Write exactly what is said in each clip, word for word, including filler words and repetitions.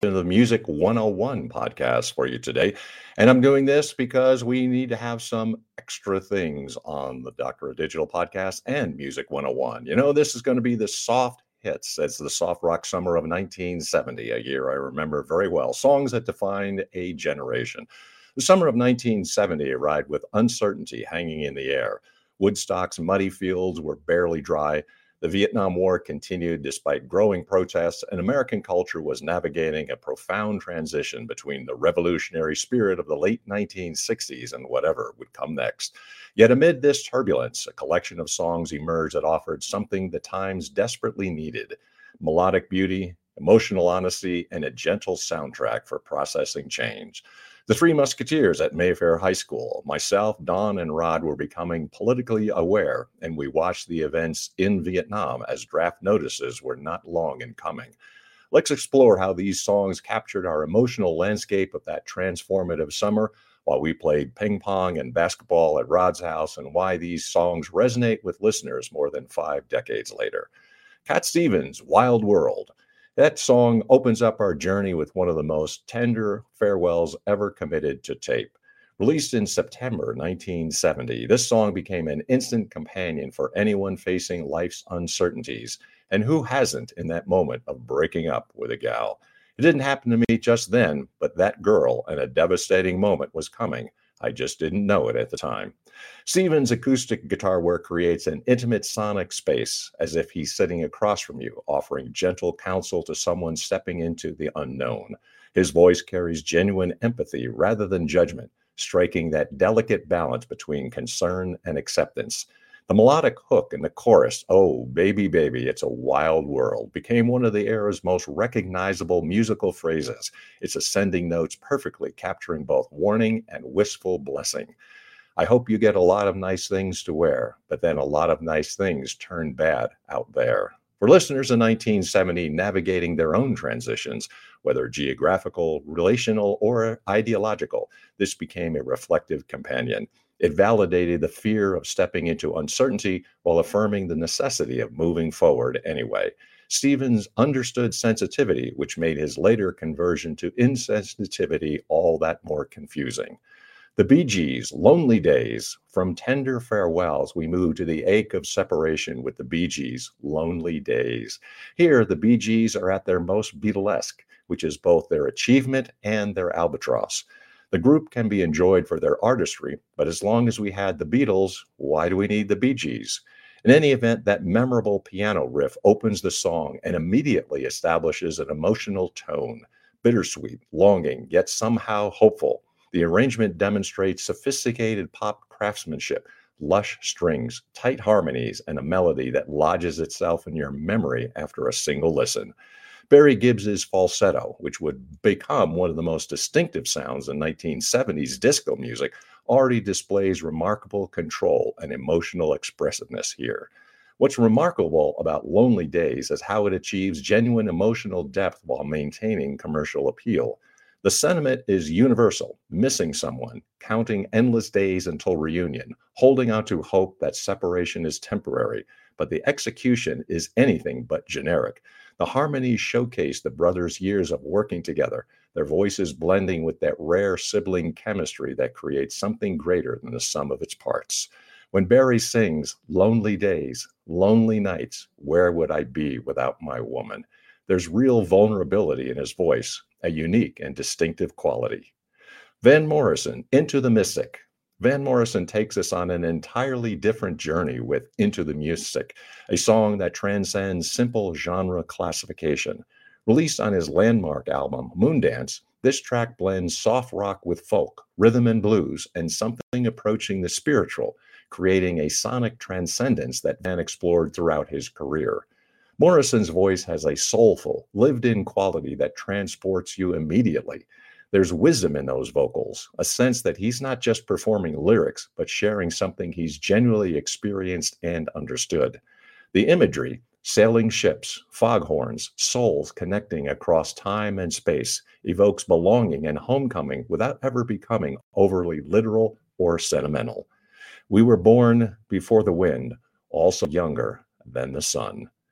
edition of the Music one oh one podcast for you today. And I'm doing this because we need to have some extra things on the Doctor of Digital podcast and Music one oh one. You know, this is going to be the soft hits. It's the soft rock summer of nineteen seventy, a year I remember very well. Songs that defined a generation. The summer of nineteen seventy arrived with uncertainty hanging in the air. Woodstock's muddy fields were barely dry. The Vietnam War continued despite growing protests, and American culture was navigating a profound transition between the revolutionary spirit of the late nineteen sixties and whatever would come next. Yet amid this turbulence, a collection of songs emerged that offered something the times desperately needed: melodic beauty, emotional honesty, and a gentle soundtrack for processing change. The Three Musketeers at Mayfair High School. Myself, Don, and Rod were becoming politically aware, and we watched the events in Vietnam as draft notices were not long in coming. Let's explore how these songs captured our emotional landscape of that transformative summer while we played ping pong and basketball at Rod's house, and why these songs resonate with listeners more than five decades later. Cat Stevens' Wild World. That song opens up our journey with one of the most tender farewells ever committed to tape. Released in September nineteen seventy, this song became an instant companion for anyone facing life's uncertainties. And who hasn't in that moment of breaking up with a gal? It didn't happen to me just then, but that girl and a devastating moment was coming. I just didn't know it at the time. Stevens' acoustic guitar work creates an intimate sonic space, as if he's sitting across from you, offering gentle counsel to someone stepping into the unknown. His voice carries genuine empathy rather than judgment, striking that delicate balance between concern and acceptance. The melodic hook in the chorus, "Oh, baby, baby, it's a wild world," became one of the era's most recognizable musical phrases, its ascending notes perfectly capturing both warning and wistful blessing. I hope you get a lot of nice things to wear, but then a lot of nice things turn bad out there. For listeners in nineteen seventy navigating their own transitions, whether geographical, relational, or ideological, this became a reflective companion. It validated the fear of stepping into uncertainty while affirming the necessity of moving forward anyway. Stevens understood sensitivity, which made his later conversion to insensitivity all that more confusing. The Bee Gees' Lonely Days. From tender farewells, we move to the ache of separation with the Bee Gees' Lonely Days. Here, the Bee Gees are at their most Beatlesque, which is both their achievement and their albatross. The group can be enjoyed for their artistry, but as long as we had the Beatles, why do we need the Bee Gees? In any event, that memorable piano riff opens the song and immediately establishes an emotional tone. Bittersweet, longing, yet somehow hopeful. The arrangement demonstrates sophisticated pop craftsmanship, lush strings, tight harmonies, and a melody that lodges itself in your memory after a single listen. Barry Gibbs's falsetto, which would become one of the most distinctive sounds in nineteen seventies disco music, already displays remarkable control and emotional expressiveness here. What's remarkable about Lonely Days is how it achieves genuine emotional depth while maintaining commercial appeal. The sentiment is universal: missing someone, counting endless days until reunion, holding out to hope that separation is temporary, but the execution is anything but generic. The harmonies showcase the brothers' years of working together, their voices blending with that rare sibling chemistry that creates something greater than the sum of its parts. When Barry sings, "Lonely days, lonely nights, where would I be without my woman?" there's real vulnerability in his voice, a unique and distinctive quality. Van Morrison, Into the Mystic. Van Morrison takes us on an entirely different journey with Into the Mystic, a song that transcends simple genre classification. Released on his landmark album, Moondance, this track blends soft rock with folk, rhythm and blues, and something approaching the spiritual, creating a sonic transcendence that Van explored throughout his career. Morrison's voice has a soulful, lived-in quality that transports you immediately. There's wisdom in those vocals, a sense that he's not just performing lyrics, but sharing something he's genuinely experienced and understood. The imagery, sailing ships, foghorns, souls connecting across time and space, evokes belonging and homecoming without ever becoming overly literal or sentimental. We were born before the wind, also younger than the sun.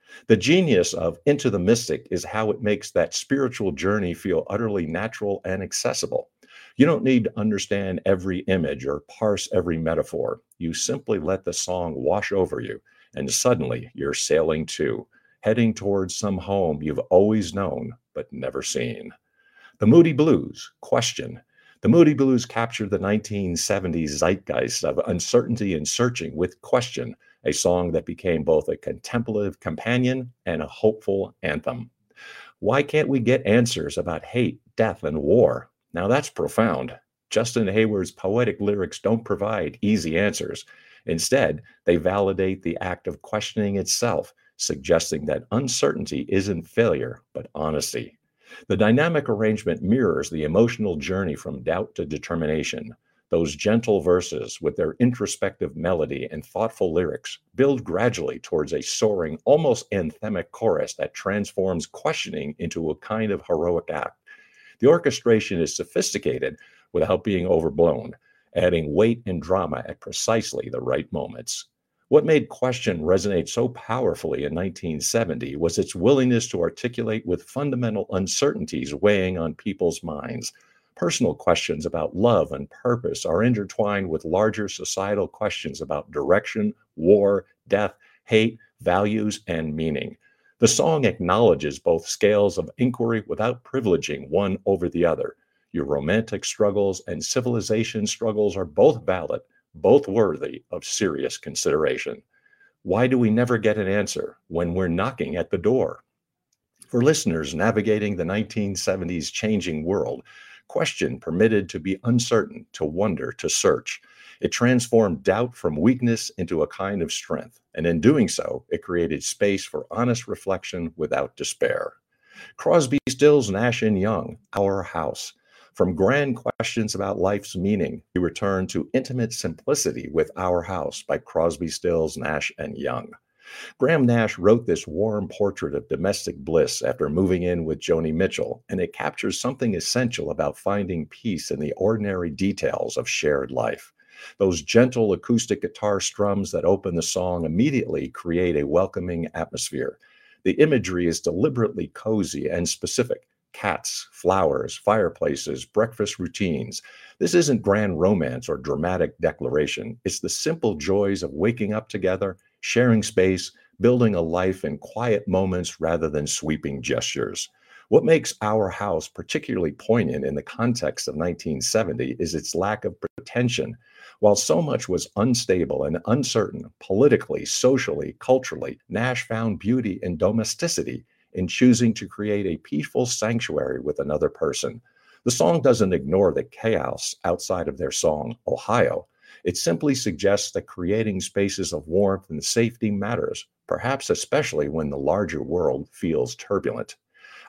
The genius of Into the Mystic is how it makes that spiritual journey feel utterly natural and accessible. You don't need to understand every image or parse every metaphor. You simply let the song wash over you, and suddenly you're sailing too, heading towards some home you've always known but never seen. The Moody Blues, Question. The Moody Blues captured the nineteen seventies zeitgeist of uncertainty and searching with Question, a song that became both a contemplative companion and a hopeful anthem. Why can't we get answers about hate, death, and war? Now that's profound. Justin Hayward's poetic lyrics don't provide easy answers. Instead, they validate the act of questioning itself, suggesting that uncertainty isn't failure, but honesty. The dynamic arrangement mirrors the emotional journey from doubt to determination. Those gentle verses, with their introspective melody and thoughtful lyrics, build gradually towards a soaring, almost anthemic chorus that transforms questioning into a kind of heroic act. The orchestration is sophisticated without being overblown, adding weight and drama at precisely the right moments. What made Question resonate so powerfully in nineteen seventy was its willingness to articulate with fundamental uncertainties weighing on people's minds. Personal questions about love and purpose are intertwined with larger societal questions about direction, war, death, hate, values, and meaning. The song acknowledges both scales of inquiry without privileging one over the other. Your romantic struggles and civilization struggles are both valid, both worthy of serious consideration. Why do we never get an answer when we're knocking at the door? For listeners navigating the nineteen seventies changing world, Question permitted to be uncertain, to wonder, to search. It transformed doubt from weakness into a kind of strength, and in doing so, it created space for honest reflection without despair. Crosby, Stills, Nash and Young, Our House. From grand questions about life's meaning, we return to intimate simplicity with Our House by Crosby, Stills, Nash and Young. Graham Nash wrote this warm portrait of domestic bliss after moving in with Joni Mitchell, and it captures something essential about finding peace in the ordinary details of shared life. Those gentle acoustic guitar strums that open the song immediately create a welcoming atmosphere. The imagery is deliberately cozy and specific. Cats, flowers, fireplaces, breakfast routines. This isn't grand romance or dramatic declaration. It's the simple joys of waking up together, sharing space, building a life in quiet moments rather than sweeping gestures. What makes Our House particularly poignant in the context of nineteen seventy is its lack of pretension. While so much was unstable and uncertain, politically, socially, culturally, Nash found beauty in domesticity, in choosing to create a peaceful sanctuary with another person. The song doesn't ignore the chaos outside of their song, Ohio. It simply suggests that creating spaces of warmth and safety matters, perhaps especially when the larger world feels turbulent.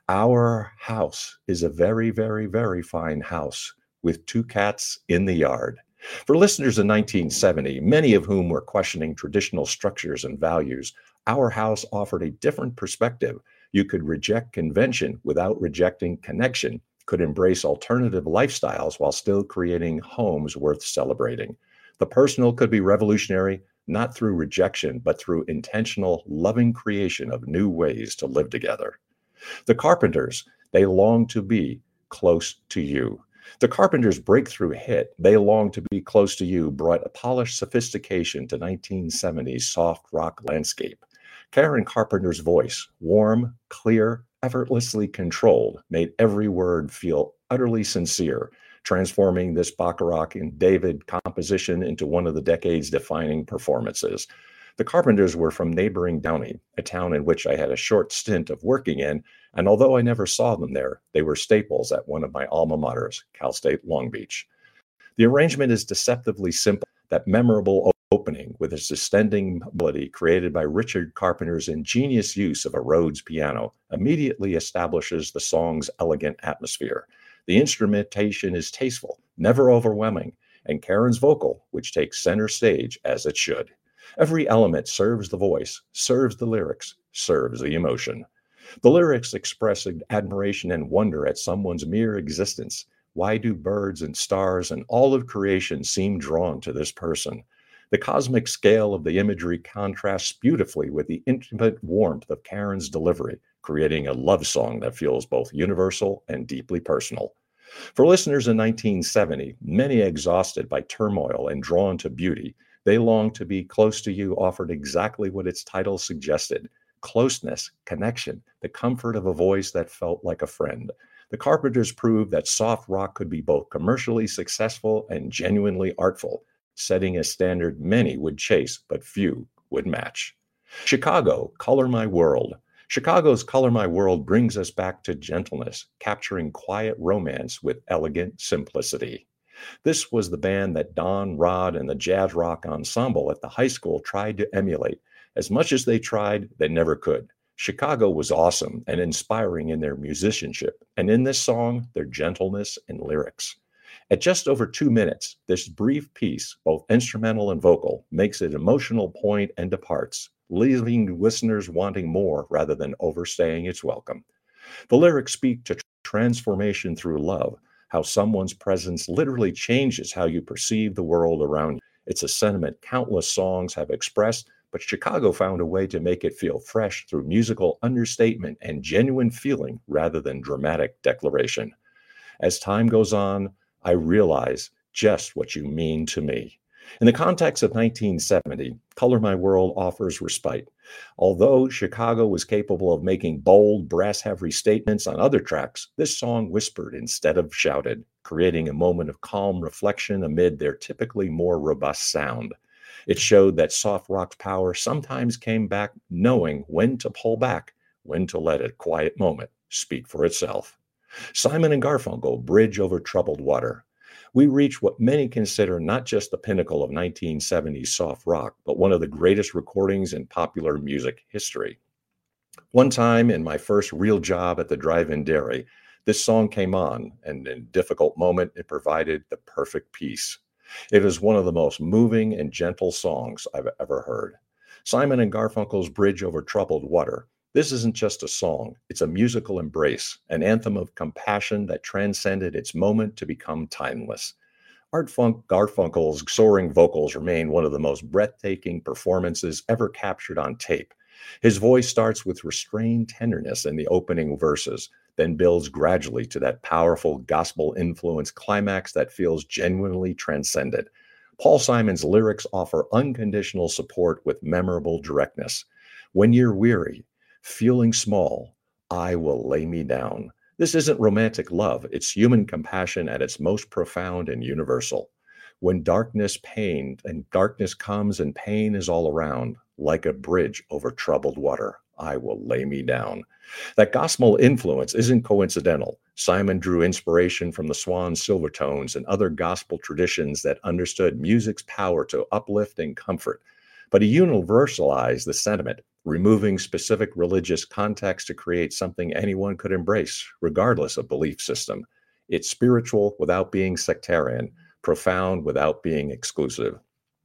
Our house is a very, very, very fine house with two cats in the yard. For listeners in nineteen seventy, many of whom were questioning traditional structures and values, Our House offered a different perspective. You could reject convention without rejecting connection, could embrace alternative lifestyles while still creating homes worth celebrating. The personal could be revolutionary, not through rejection, but through intentional, loving creation of new ways to live together. The Carpenters, They Long to Be Close to You. The Carpenters' breakthrough hit, They Long to Be Close to You, brought a polished sophistication to nineteen seventies soft rock landscape. Karen Carpenter's voice, warm, clear, effortlessly controlled, made every word feel utterly sincere, transforming this Bacharach and David composition into one of the decade's defining performances. The Carpenters were from neighboring Downey, a town in which I had a short stint of working in, and although I never saw them there, they were staples at one of my alma maters, Cal State Long Beach. The arrangement is deceptively simple, that memorable opening with its ascending melody created by Richard Carpenter's ingenious use of a Rhodes piano immediately establishes the song's elegant atmosphere. The instrumentation is tasteful, never overwhelming, and Karen's vocal, which takes center stage as it should. Every element serves the voice, serves the lyrics, serves the emotion. The lyrics express admiration and wonder at someone's mere existence. Why do birds and stars and all of creation seem drawn to this person? The cosmic scale of the imagery contrasts beautifully with the intimate warmth of Karen's delivery, creating a love song that feels both universal and deeply personal. For listeners in nineteen seventy, many exhausted by turmoil and drawn to beauty, They Long to Be Close to You offered exactly what its title suggested: closeness, connection, the comfort of a voice that felt like a friend. The Carpenters proved that soft rock could be both commercially successful and genuinely artful, setting a standard many would chase but few would match. Chicago, Color My World. Chicago's Color My World brings us back to gentleness, capturing quiet romance with elegant simplicity. This was the band that Don, Rod, and the jazz rock ensemble at the high school tried to emulate. As much as they tried, they never could. Chicago was awesome and inspiring in their musicianship, and in this song, their gentleness and lyrics. At just over two minutes, this brief piece, both instrumental and vocal, makes an emotional point and departs, leaving listeners wanting more rather than overstaying its welcome. The lyrics speak to transformation through love, how someone's presence literally changes how you perceive the world around you. It's a sentiment countless songs have expressed, but Chicago found a way to make it feel fresh through musical understatement and genuine feeling rather than dramatic declaration. As time goes on, I realize just what you mean to me. In the context of nineteen seventy, Color My World offers respite. Although Chicago was capable of making bold, brass-heavy statements on other tracks, this song whispered instead of shouted, creating a moment of calm reflection amid their typically more robust sound. It showed that soft rock's power sometimes came back knowing when to pull back, when to let a quiet moment speak for itself. Simon and Garfunkel, Bridge Over Troubled Water. We reach what many consider not just the pinnacle of nineteen seventies soft rock, but one of the greatest recordings in popular music history. One time in my first real job at the drive-in dairy, this song came on, and in a difficult moment, it provided the perfect piece. It is one of the most moving and gentle songs I've ever heard. Simon and Garfunkel's Bridge Over Troubled Water. This isn't just a song, it's a musical embrace, an anthem of compassion that transcended its moment to become timeless. Art Funk Garfunkel's soaring vocals remain one of the most breathtaking performances ever captured on tape. His voice starts with restrained tenderness in the opening verses, then builds gradually to that powerful gospel-influenced climax that feels genuinely transcendent. Paul Simon's lyrics offer unconditional support with memorable directness. When you're weary, feeling small, I will lay me down. This isn't romantic love, it's human compassion at its most profound and universal. When darkness pain and darkness comes and pain is all around, like a bridge over troubled water, I will lay me down. That gospel influence isn't coincidental. Simon drew inspiration from the Swan Silvertones and other gospel traditions that understood music's power to uplift and comfort. But he universalized the sentiment, removing specific religious context to create something anyone could embrace, regardless of belief system. It's spiritual without being sectarian, profound without being exclusive.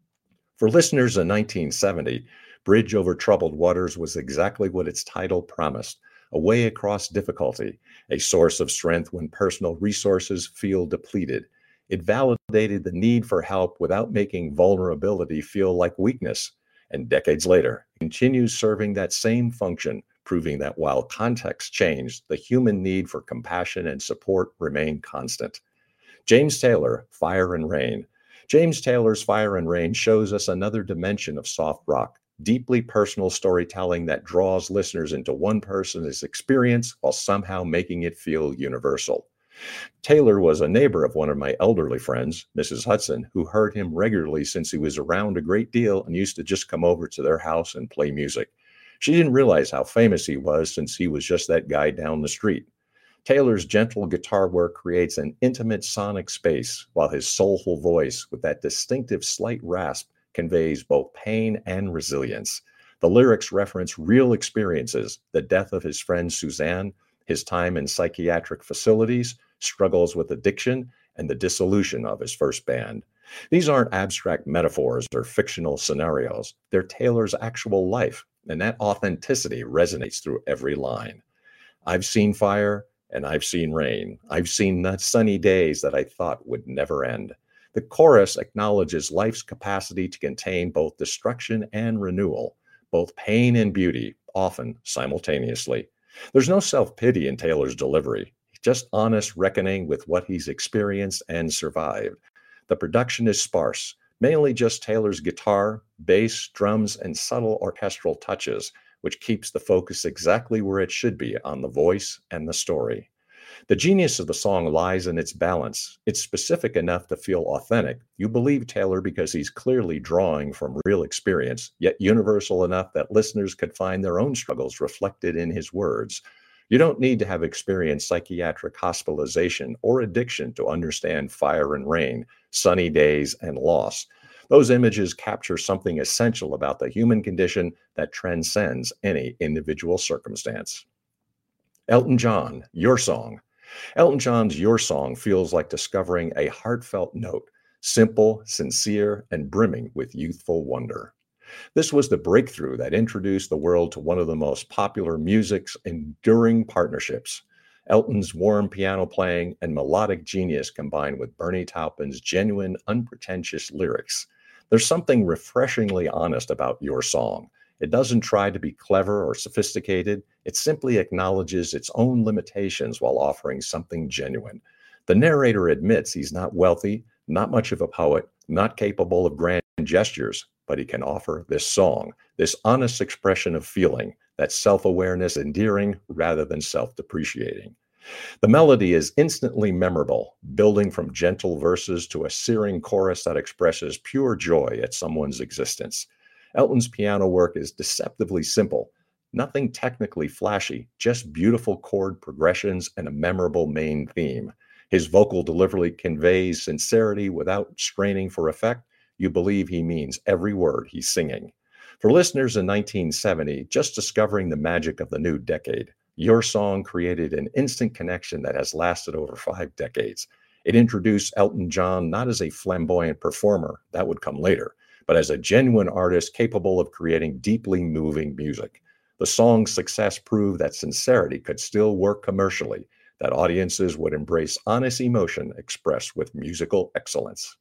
For listeners in nineteen seventy, Bridge Over Troubled Waters was exactly what its title promised: a way across difficulty, a source of strength when personal resources feel depleted. It validated the need for help without making vulnerability feel like weakness. And decades later, it continues serving that same function, proving that while context changed, the human need for compassion and support remained constant. James Taylor, Fire and Rain. James Taylor's Fire and Rain shows us another dimension of soft rock, deeply personal storytelling that draws listeners into one person's experience while somehow making it feel universal. Taylor was a neighbor of one of my elderly friends, Missus Hudson, who heard him regularly since he was around a great deal and used to just come over to their house and play music. She didn't realize how famous he was since he was just that guy down the street. Taylor's gentle guitar work creates an intimate sonic space, while his soulful voice, with that distinctive slight rasp, conveys both pain and resilience. The lyrics reference real experiences: the death of his friend Suzanne, his time in psychiatric facilities, struggles with addiction, and the dissolution of his first band. These aren't abstract metaphors or fictional scenarios. They're Taylor's actual life, and that authenticity resonates through every line. I've seen fire, and I've seen rain. I've seen sunny days that I thought would never end. The chorus acknowledges life's capacity to contain both destruction and renewal, both pain and beauty, often simultaneously. There's no self-pity in Taylor's delivery, just honest reckoning with what he's experienced and survived. The production is sparse, mainly just Taylor's guitar, bass, drums, and subtle orchestral touches, which keeps the focus exactly where it should be on the voice and the story. The genius of the song lies in its balance. It's specific enough to feel authentic. You believe Taylor because he's clearly drawing from real experience, yet universal enough that listeners could find their own struggles reflected in his words. You don't need to have experienced psychiatric hospitalization or addiction to understand fire and rain, sunny days, and loss. Those images capture something essential about the human condition that transcends any individual circumstance. Elton John, Your Song. Elton John's Your Song feels like discovering a heartfelt note, simple, sincere, and brimming with youthful wonder. This was the breakthrough that introduced the world to one of the most popular music's enduring partnerships. Elton's warm piano playing and melodic genius combined with Bernie Taupin's genuine, unpretentious lyrics. There's something refreshingly honest about Your Song. It doesn't try to be clever or sophisticated. It simply acknowledges its own limitations while offering something genuine. The narrator admits he's not wealthy, not much of a poet, not capable of grand gestures, but he can offer this song, this honest expression of feeling, that self-awareness endearing rather than self-depreciating. The melody is instantly memorable, building from gentle verses to a searing chorus that expresses pure joy at someone's existence. Elton's piano work is deceptively simple, nothing technically flashy, just beautiful chord progressions and a memorable main theme. His vocal delivery conveys sincerity without straining for effect. You believe he means every word he's singing. For listeners in nineteen seventy, just discovering the magic of the new decade, Your Song created an instant connection that has lasted over five decades. It introduced Elton John not as a flamboyant performer, that would come later, but as a genuine artist capable of creating deeply moving music. The song's success proved that sincerity could still work commercially, that audiences would embrace honest emotion expressed with musical excellence.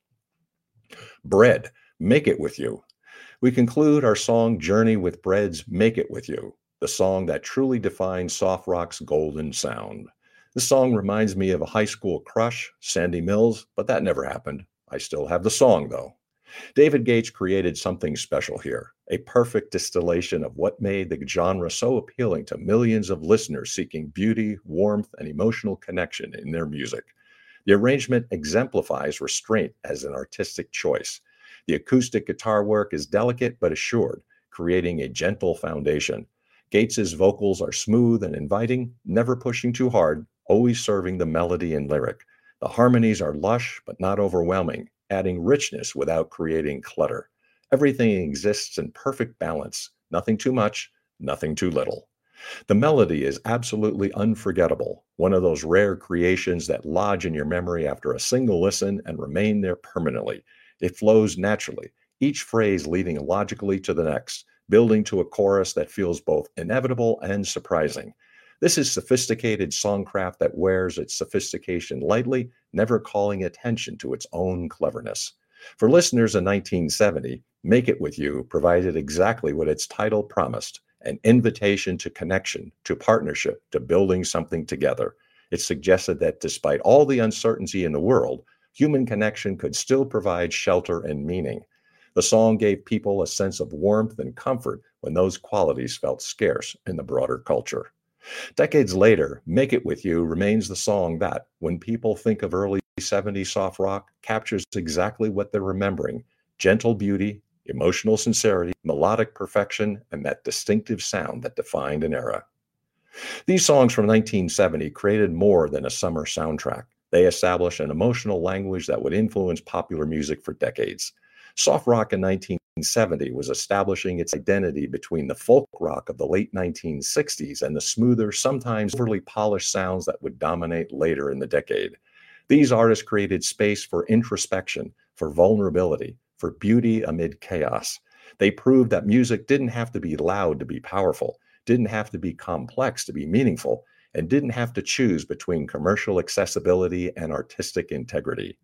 Bread, Make It With You. We conclude our song journey with Bread's Make It With You, the song that truly defines soft rock's golden sound. This song reminds me of a high school crush, Sandy Mills, but that never happened. I still have the song, though. David Gates created something special here, a perfect distillation of what made the genre so appealing to millions of listeners seeking beauty, warmth, and emotional connection in their music. The arrangement exemplifies restraint as an artistic choice. The acoustic guitar work is delicate but assured, creating a gentle foundation. Gates's vocals are smooth and inviting, never pushing too hard, always serving the melody and lyric. The harmonies are lush but not overwhelming, adding richness without creating clutter. Everything exists in perfect balance, nothing too much, nothing too little. The melody is absolutely unforgettable, one of those rare creations that lodge in your memory after a single listen and remain there permanently. It flows naturally, each phrase leading logically to the next, building to a chorus that feels both inevitable and surprising. This is sophisticated songcraft that wears its sophistication lightly, never calling attention to its own cleverness. For listeners in nineteen seventy, Make It With You provided exactly what its title promised, an invitation to connection, to partnership, to building something together. It suggested that despite all the uncertainty in the world, human connection could still provide shelter and meaning. The song gave people a sense of warmth and comfort when those qualities felt scarce in the broader culture. Decades later, Make It With You remains the song that, when people think of early seventies soft rock, captures exactly what they're remembering: gentle beauty, emotional sincerity, melodic perfection, and that distinctive sound that defined an era. These songs from nineteen seventy created more than a summer soundtrack. They established an emotional language that would influence popular music for decades. Soft rock in nineteen seventy was establishing its identity between the folk rock of the late nineteen sixties and the smoother, sometimes overly polished sounds that would dominate later in the decade. These artists created space for introspection, for vulnerability, for beauty amid chaos. They proved that music didn't have to be loud to be powerful, didn't have to be complex to be meaningful, and didn't have to choose between commercial accessibility and artistic integrity.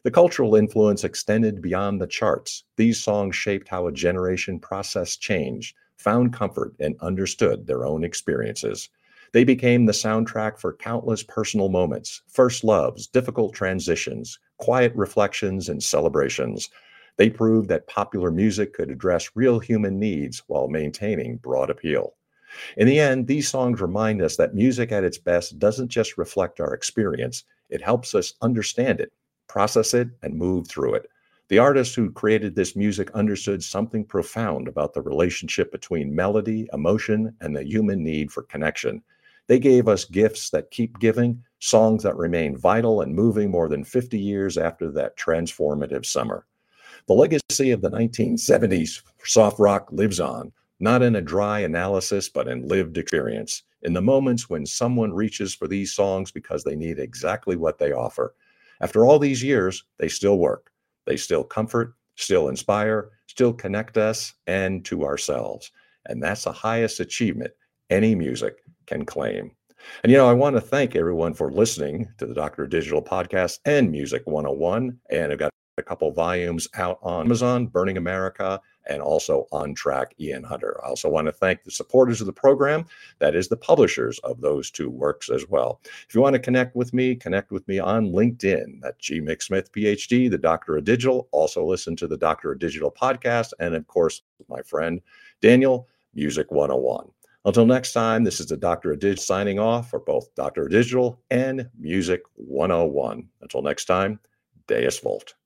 The cultural influence extended beyond the charts. These songs shaped how a generation processed change, found comfort, and understood their own experiences. They became the soundtrack for countless personal moments, first loves, difficult transitions, quiet reflections, and celebrations. They proved that popular music could address real human needs while maintaining broad appeal. In the end, these songs remind us that music at its best doesn't just reflect our experience, it helps us understand it, process it, and move through it. The artists who created this music understood something profound about the relationship between melody, emotion, and the human need for connection. They gave us gifts that keep giving, songs that remain vital and moving more than fifty years after that transformative summer. The legacy of the nineteen seventies soft rock lives on, not in a dry analysis, but in lived experience, in the moments when someone reaches for these songs because they need exactly what they offer. After all these years, they still work. They still comfort, still inspire, still connect us and to ourselves. And that's the highest achievement any music can claim. And, you know, I want to thank everyone for listening to the Doctor Digital podcast and Music one oh one. And I've got a couple volumes out on Amazon, Burning America, and also On Track, Ian Hunter. I also want to thank the supporters of the program, that is the publishers of those two works as well. If you want to connect with me, connect with me on LinkedIn. That's G. Mick Smith, P H D, the Doctor of Digital. Also listen to the Doctor of Digital podcast. And of course, my friend Daniel, Music one oh one. Until next time, this is the Doctor of Digital signing off for both Doctor of Digital and Music one oh one. Until next time, Deus Volt.